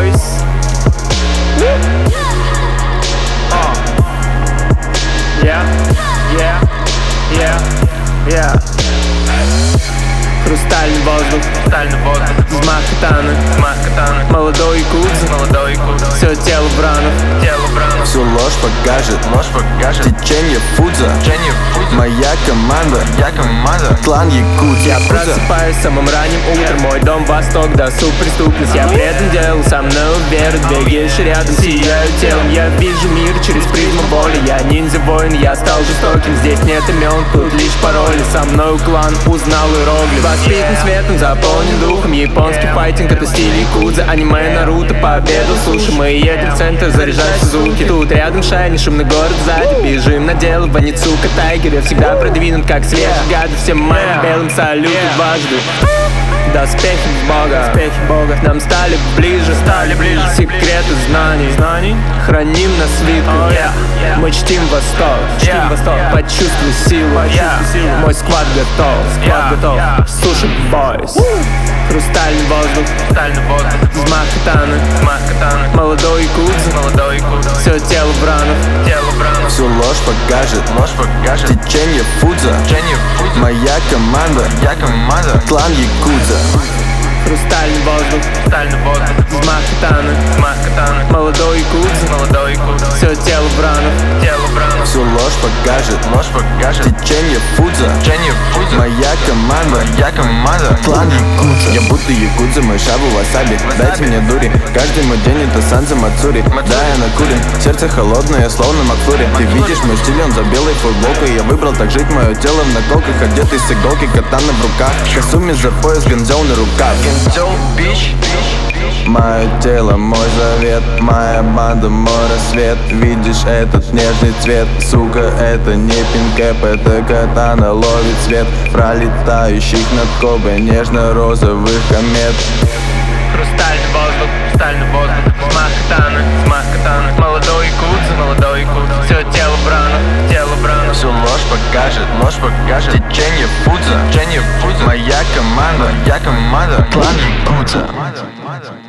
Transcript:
boys. Yeah. Хрустальный воздух, взмах катаны, молодой Якудза, все тело Бранов. Всю ложь покажет течение Фудза. Моя команда, клан Якудза. Я просыпаюсь самым ранним утром, мой дом восток, досуг, преступность. Я предан делу, со мной верят, бегаешь рядом, сияю телом. Я вижу мир через призму боли, я ниндзя-воин, я стал жестоким. Здесь нет имен, тут лишь пароли. Со мной клан узнал иероглиф. Воспитан светом, заполнен духом. Японский файтинг — это стиль Якудза. Аниме, Наруто, победу. Слушай, мы едем в центр заряжать Сузуки. Тут рядом Шайни, шумный город сзади. Бежим на дело, Ваницука, Тайгер. Я всегда продвинут, как свежий гады. Всем моим белым салют дважды. Доспехи Бога нам стали ближе. Секреты знаний храним на свитке. Мы чтим Восток, почувствуй силу. Мой сквад готов. Суши бойс. Хрустальный воздух, взмах катаны, молодой Якудза, все тело Бранов. Всю ложь покажет течение Фудза. Моя команда, клан Якудза. Хрустальный воздух, взмах катаны, молодой Якудза, все тело Бранов. Всю ложь покажет течение Фудза. Моя команда, клан Якудза. Я будто Якудза, мой шабу васаби. Дайте мне дури, каждый мой день это Санза Мацури. Да, я накурен, сердце холодное, словно Макфлури. Ты видишь мой стиль, он за белой футболкой. Я выбрал так жить, мое тело в наколках, одетый с иголки, катана в руках. Касуми за пояс, гандзел на рукав. Мое тело, мой завет, моя банда, мой рассвет. Видишь этот нежный цвет, сука, это не пинкэп, это катана ловит свет пролетающих над Кобе нежно-розовых комет. Хрустальный воздух, взмах катаны, молодой Якудза, все тело Бранов. Всю ложь покажет течение Фудза. Моя команда, клан Якудза.